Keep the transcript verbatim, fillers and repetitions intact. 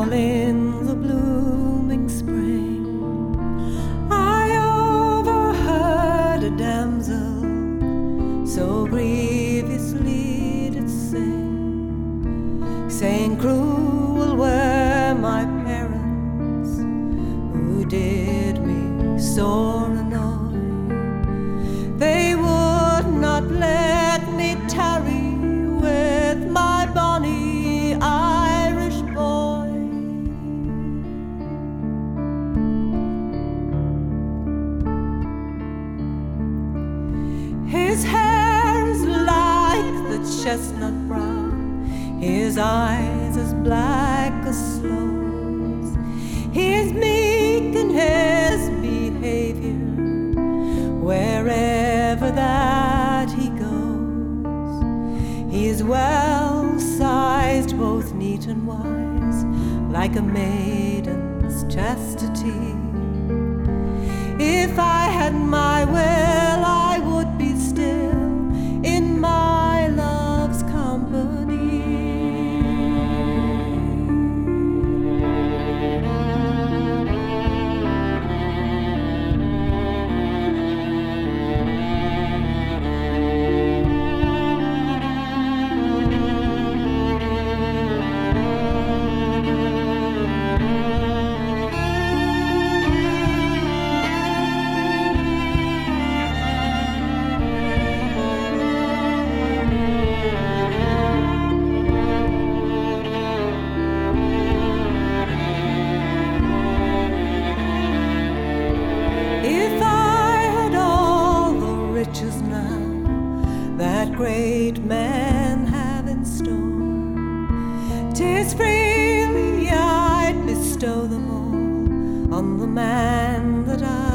all in the blooming spring, I overheard a damsel so grievously did sing, saying, cruel were my parents who did me sore annoy. They would not let me tarry with my bonny Irish boy. His hair is like the chestnut brown, his eyes as black as sloes. He is meek in his behavior, wherever that he goes. He is well sized, both neat and wise, like a maiden's chastity. If I had my will, I would be still in my love's company. That great men have in store, 'tis freely I'd bestow them all on the man that I